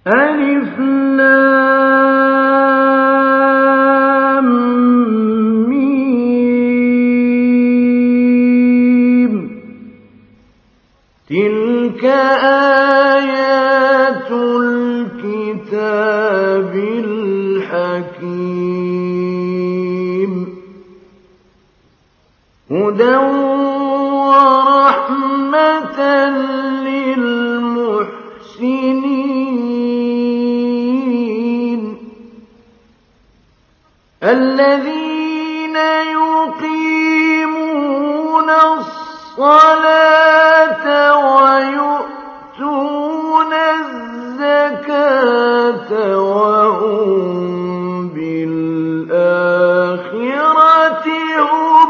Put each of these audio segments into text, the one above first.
ألف لام ميم تلك آيات الكتاب الحكيم هدى ورحمة للمحسنين الذين يقيمون الصلاة ويؤتون الزكاة وهم بالآخرة هم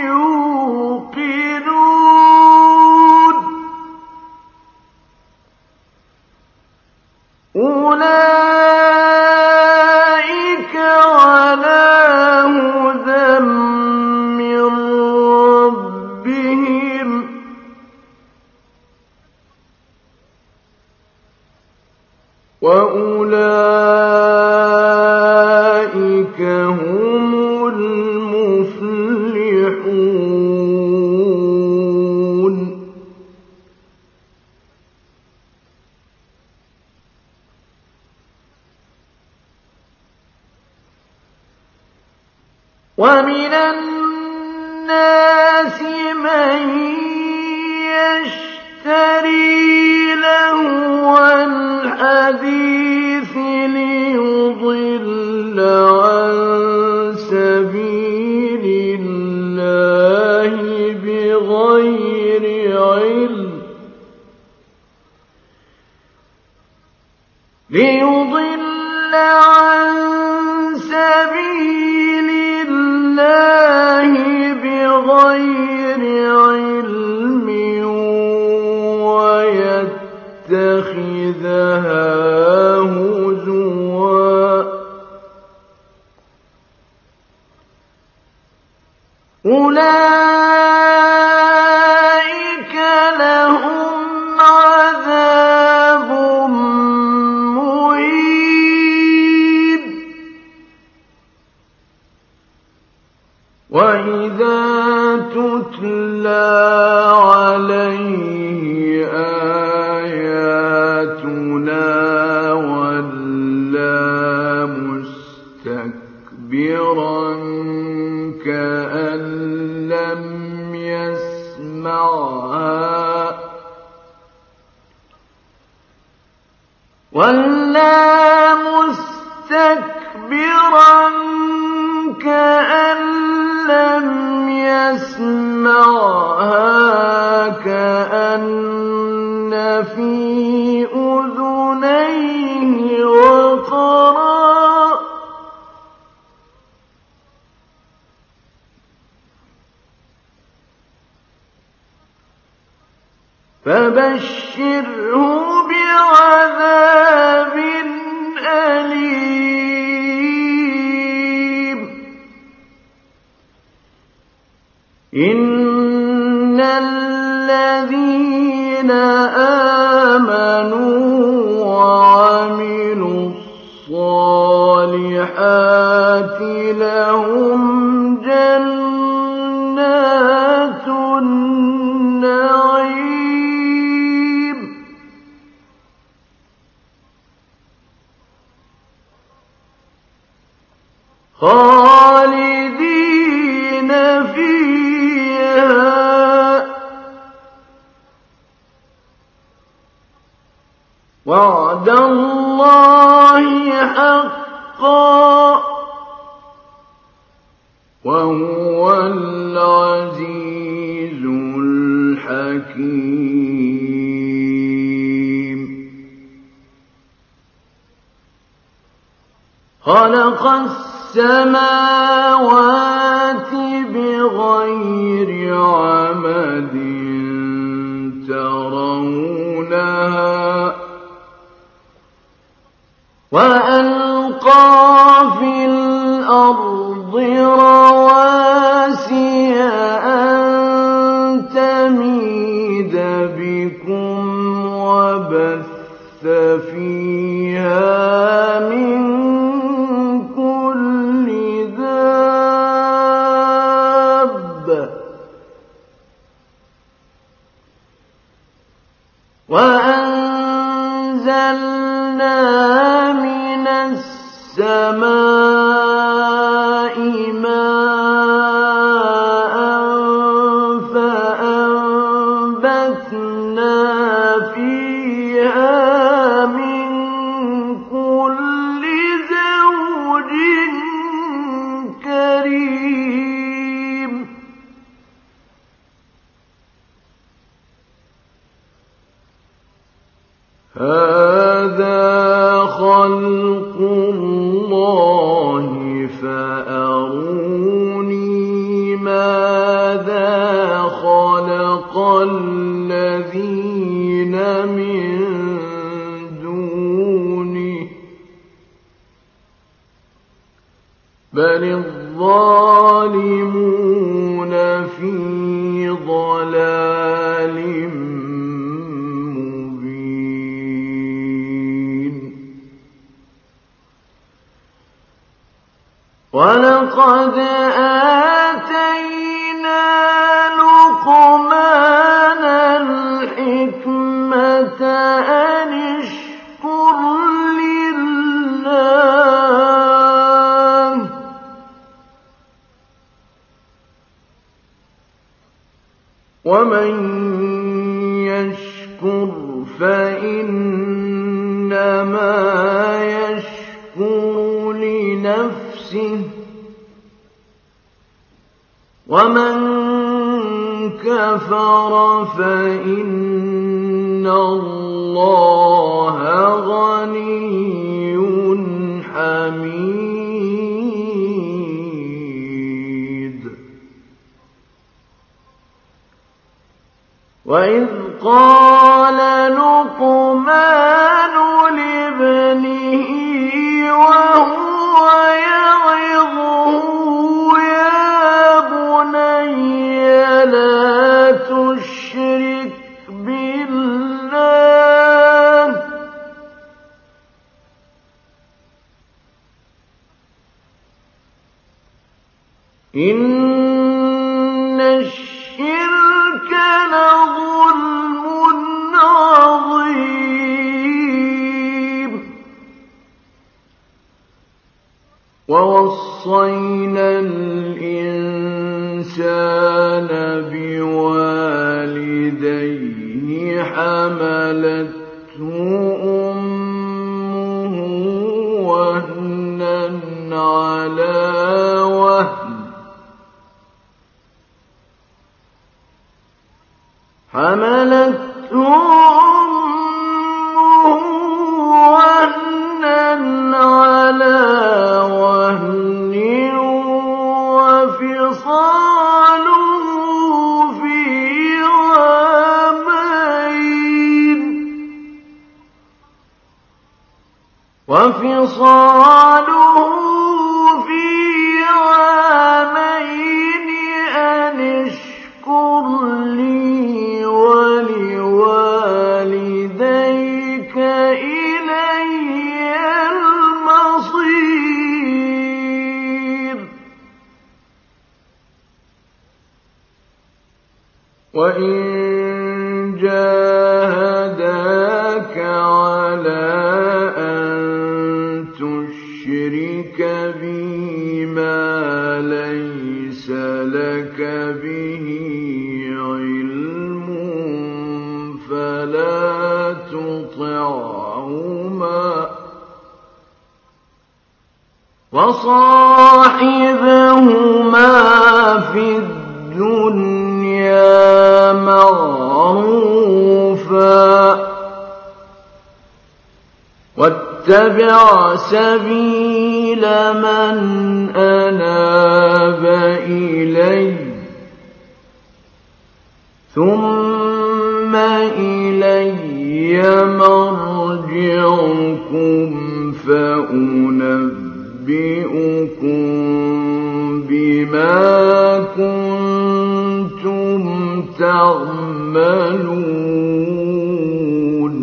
يوقنون أولئك على هدى من ربهم وأولئك هم المفلحون ومن الناس من يشتري لهو الحديث ليضل عن سبيل الله بغير علم ويتخذها هزوا أولئك لهم عذاب مهين وإذا تتلى عليه آياتنا ولى مستكبرا كأن لم يسمعها ولى مستكبرا كأن لم يسمعها كأن في أذنيه وقرا فبشره بعذاب أليم إن الذين آمنوا وعملوا الصالحات لهم جنات النعيم خالدين فيها وعد الله حقا وهو العزيز الحكيم خلق السماوات بغير عمد ترونها وألقى في الأرض رواسي أن تميد بكم وبث فيها أنزلنا من السماء ماء فأنبتنا فيها من كل زوج كريم هذا خلق الله فأروني ماذا خلق الذين من دونه بل الظالمون في ضلال ولقد آتينا لقمان الحكمة أن اشكر لله ومن يشكر فإنما يشكر لنفسه ومن كفر فإن الله غني حميد وإذ قال لقمان لابنه وهو يعظه يا بني لا تشرك بالله إن الشرك لظلم عظيم ووصينا الإنسان بوالديه حملته أمه وهنا على وهن حملته أمه وهنا على وهن وفصاله في عامين أن اشكر لي ولوالديك إلي المصير وإن جاهداك على شرك بي ما ليس لك به علم فلا تطعهما وصاحبهما في الدنيا معروفا واتبع سبيل من أناب إلي ثم إلي مرجعكم فأنبئكم بما كنتم تعملون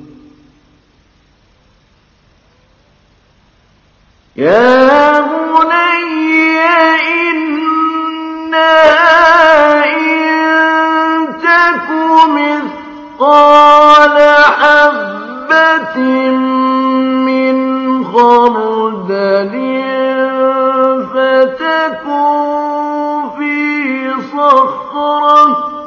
يا بني إنها إن تك مثقال حبة خردل فتكن في صخرة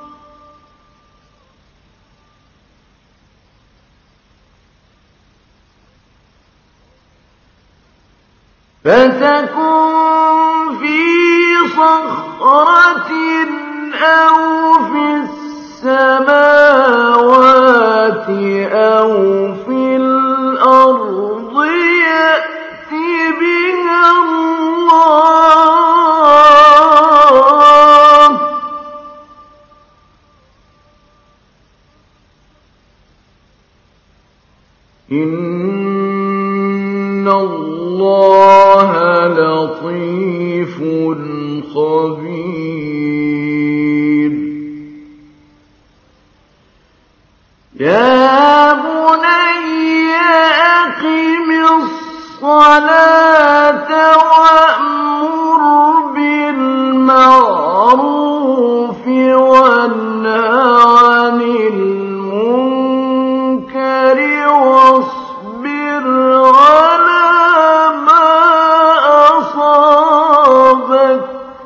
أو في السماوات أو في الأرض يأت بها الله إن الله لطيف خبير يا بني أقم الصلاة وأمر بالمعروف وانه عن المنكر واصبر على ما أصابك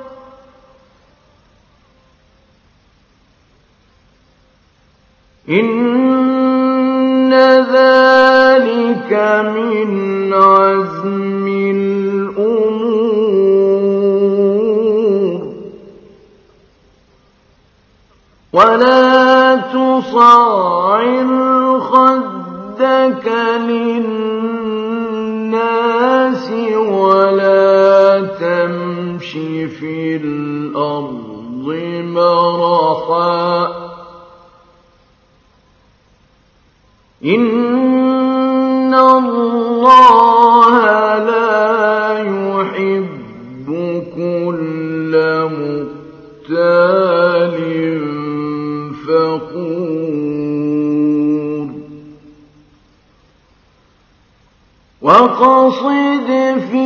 إن ذلك من عزم الأمور ولا تصعر خدك للناس ولا تمش في الأرض مرحا إن الله لا يحب كل مختال فخور واقصد في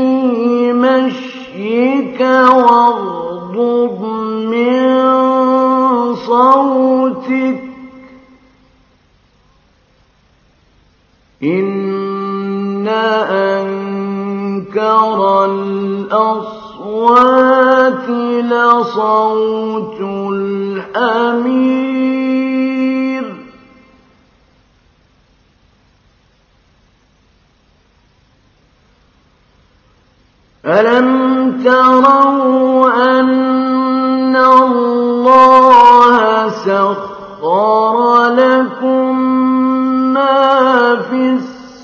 مشيك واغضض من صوتك إن أنكر الأصوات لصوت الحمير ألم تروا أن الله سخر لكم ما في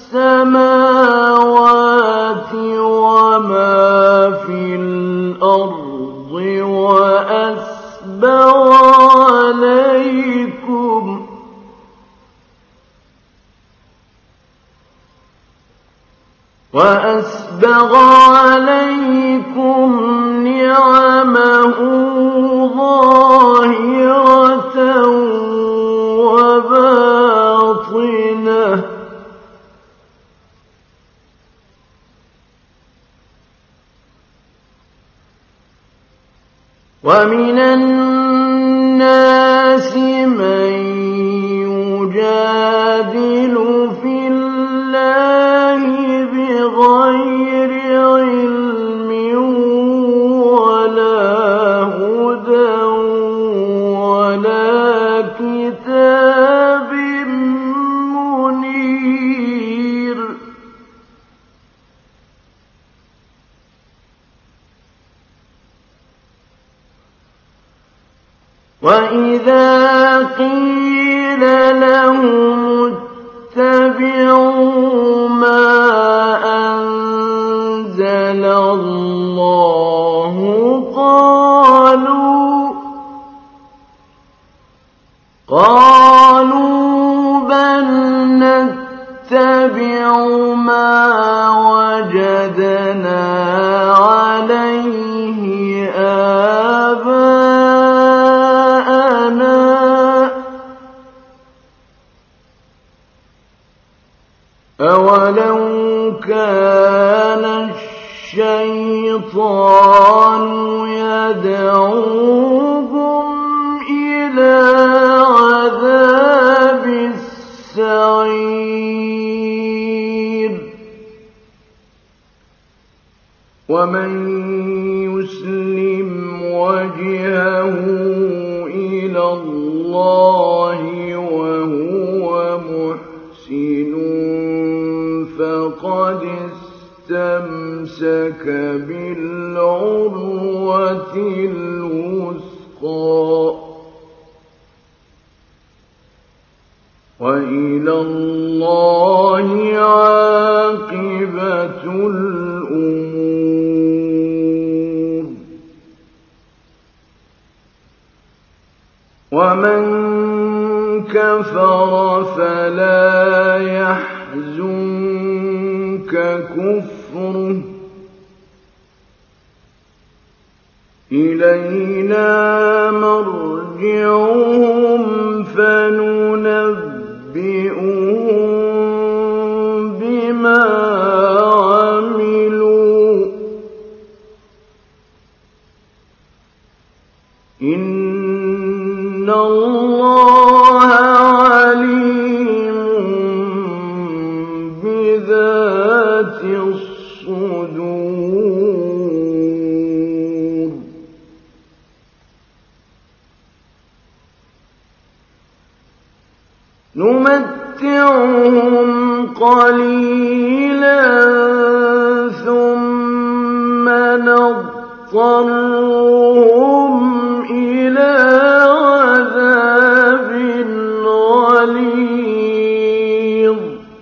السماوات وما في الأرض وأسبغ عليكم نعمه ظاهرة وباطنة ومن الناس من يجادل في الله بغير علم ولا هدى ولا كتاب منير وإذا قيل لهم اتبعوا ما أنزل الله قالوا بل نتبع ما وجدنا عليه آباءنا أولو كان الشيطان يدعوهم إلى عذاب السعير ومن يسلم وجهه إلى الله وهو محسن فقد استمسك بالعروة الوثقى وإلى الله عاقبة الأمور ومن كفر فلا يحزنك كفره إلينا مرجعهم فننبئهم بما عملوا إن الله عليم بذات الصدور نمتعهم قليلا ثم نضطرهم إلى عذاب غليظ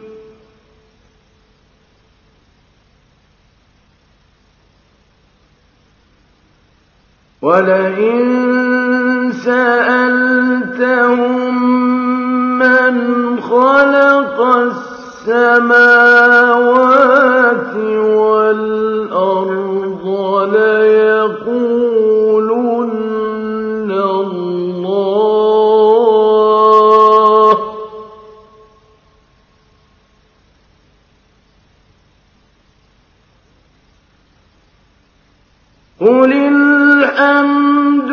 ولئن سألتهم من خلق السماوات والأرض ليقولن الله قل الحمد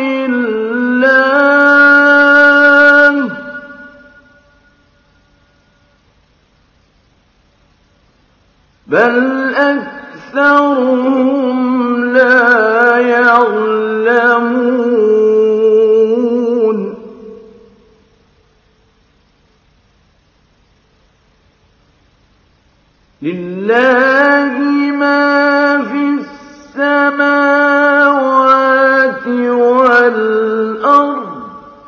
لله بل أكثرهم لا يعلمون لله ما في السماوات والأرض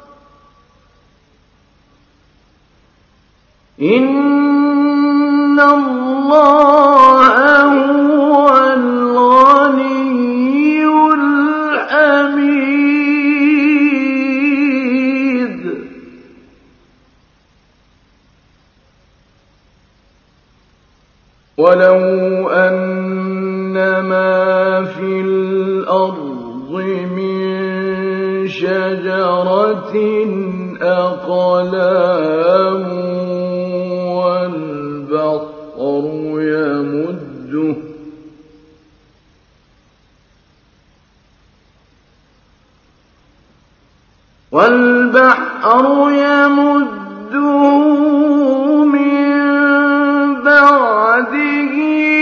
إن الله هو الغني الحميد ولو أن ما في الأرض من شجرة أقلام والبحر يمده من بعده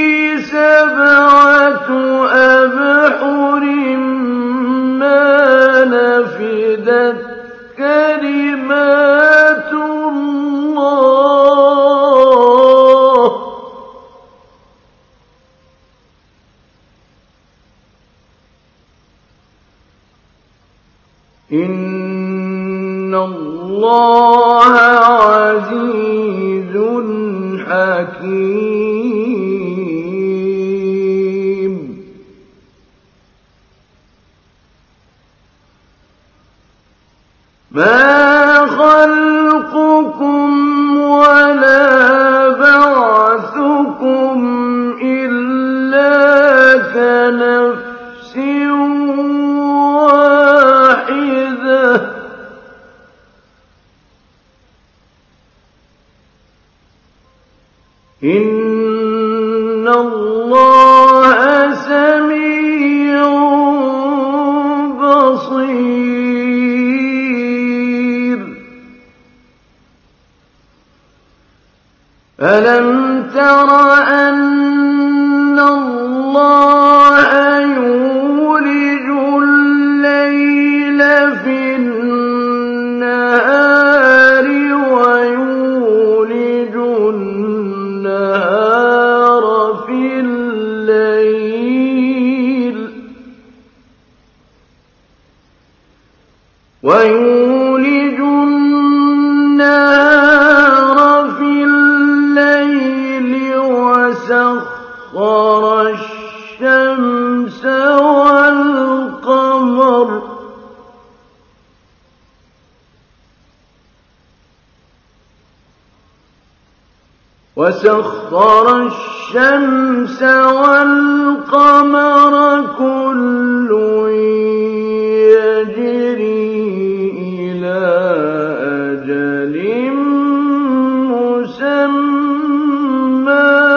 7 أبحر ما نفدت كلمات الله إن الله عزيز حكيم ما خلقكم ولا بعثكم إلا كنفس واحدة إن الله سميع بصير ألم تر أن الله اللَّهَ يُولِجُ اللَّيْلَ فِي النَّهَارِ وَيُولِجُ النَّهَارَ فِي اللَّيْلِ وَسَخَّرَ الشَّمْسَ وَالْقَمَرَ كُلٌّ يَجْرِي إِلَىٰ أَجَلٍ مُّسَمًّى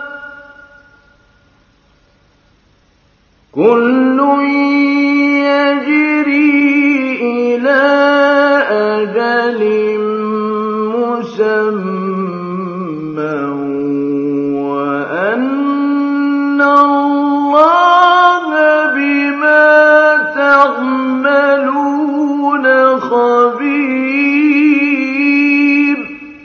وَأَنَّ اللَّهَ بِمَا تَعْمَلُونَ خَبِيرٌ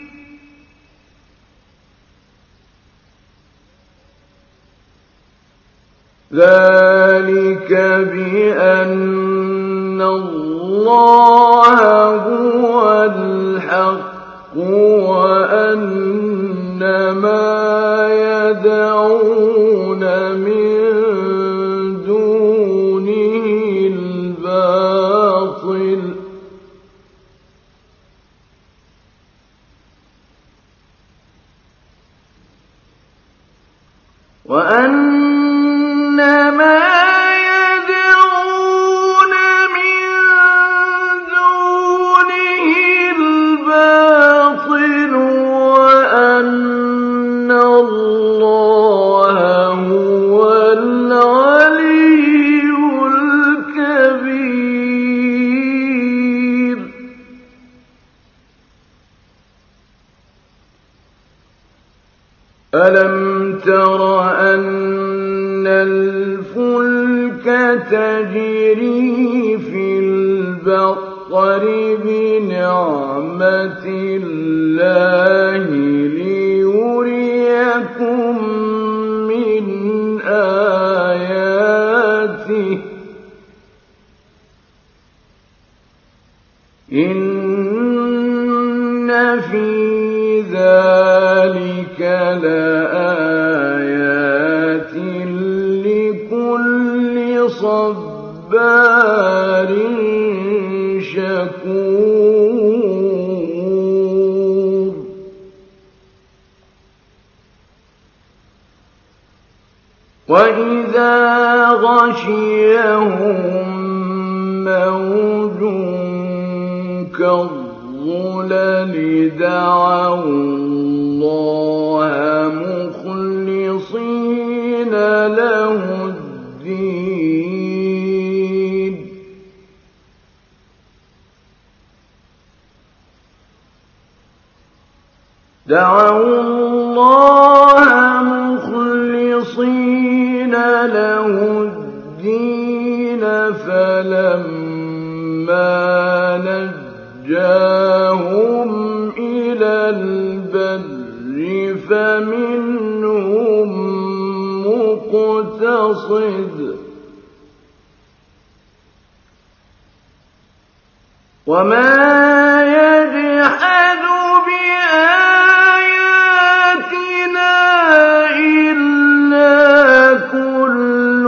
ذَٰلِكَ بِأَنَّ اللَّهَ هُوَ الْحَقُّ وَأَنَّ مَا يَدْعُونَ مِن دُونِهِ الْبَاطِلُ وَأَنَّ اللَّهَ هُوَ الْعَلِيُّ الْكَبِيرُ أَلَمْ تَرَ أَنَّ الْفُلْكَ تَجْرِي فِي الْبَحْرِ بِنِعْمَتِ اللَّهِ لِيُرِيَكُم مِّنْ آيَاتِهِ ۚ إِنَّ فِي ذَٰلِكَ لَآيَاتٍ لِّكُلِّ صَبَّارٍ شَكُورٍ وَإِذَا غَشِيَهُم مَّوْجٌ كَالظُّلَلِ دَعَوُا اللَّهَ مُخْلِصِينَ لَهُ الدِّينَ فَلَمَّا نَجَّاهُمْ إِلَى الْبَرِّ فَمِنْهُم مُّقْتَصِدٌ ۚ وَمَا يَجْحَدُ بِآيَاتِنَا إِلَّا كُلُّ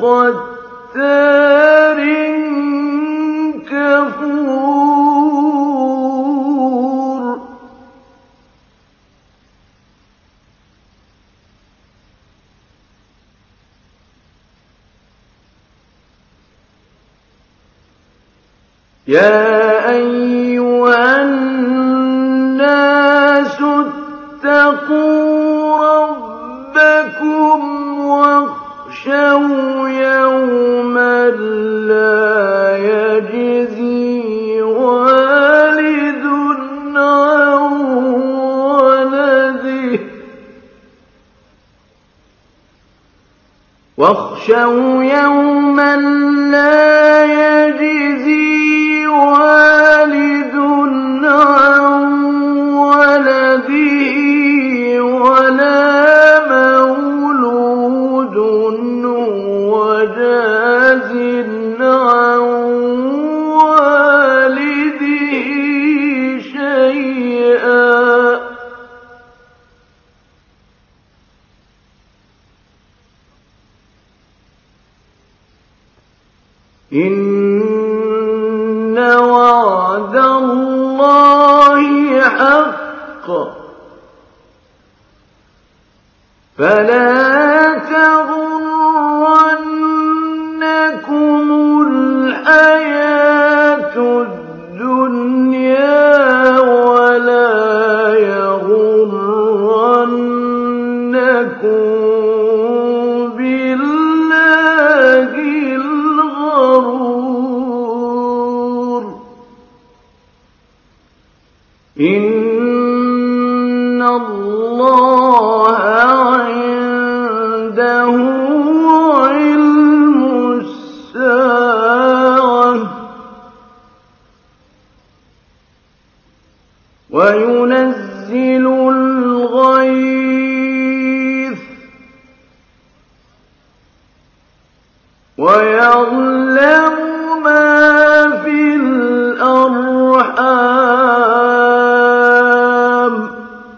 خَتَّارٍ كَفُورٍ يَا أَيُّهَا النَّاسُ اتَّقُوا رَبَّكُمْ وَاخْشَوْا يَوْمًا لَّا يَجْزِي وَالِدٌ عَن وَلَدِهِ واخشوا يوما لا يجزي والد عن ولده ولا مولود هو جاز عن والده شيئا إن وعد الله حق فلا تغرنكم الحياة الدنيا ولا يغرنكم بالله الغرور إن الله عنده علم الساعة وينزل الغيث ويعلم ما في الأرحام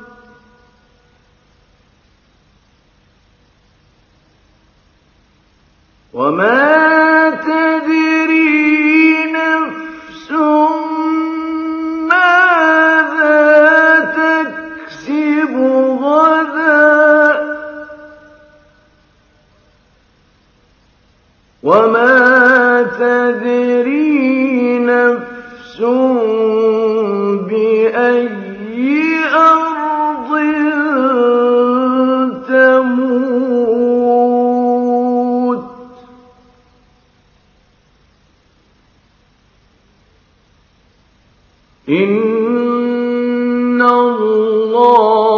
وما تدري نفس ماذا تكسب غدا وما تدري نفس بأي أرض تموت إن الله